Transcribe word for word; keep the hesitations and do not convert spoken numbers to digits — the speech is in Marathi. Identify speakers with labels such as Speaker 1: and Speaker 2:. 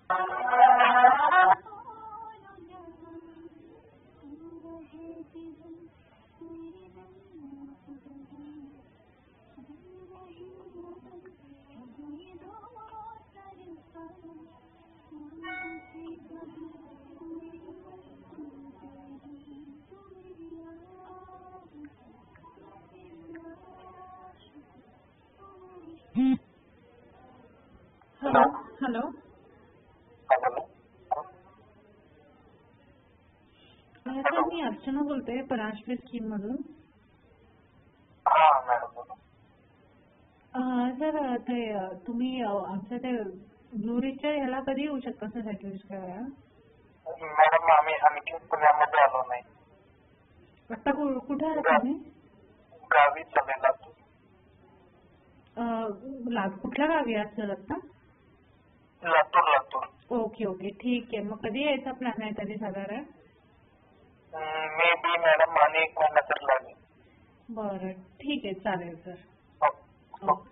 Speaker 1: हॅलो हॅलो सर, मी अर्चना बोलते पराशरी स्कीम मधून. सर ते तुम्ही आमच्या ते ब्लूरीच्या ह्याला कधी येऊ शकता सर ऍटलिस्ट करायला?
Speaker 2: मॅडम आम्ही आणखी पुण्यामध्ये आलो नाही.
Speaker 1: आता कुठे आहात तुम्ही?
Speaker 2: गावी चालेल.
Speaker 1: कुठल्या गावी आहात सर आता?
Speaker 2: लातूर. लातूर.
Speaker 1: ओके ओके ठीक आहे. मग कधी यायचा प्लॅन आहे तरी साधारण?
Speaker 2: मे बी मॅडम आणि एक महिना तर लागेल.
Speaker 1: बरं ठीक आहे चालेल सर.
Speaker 2: हो.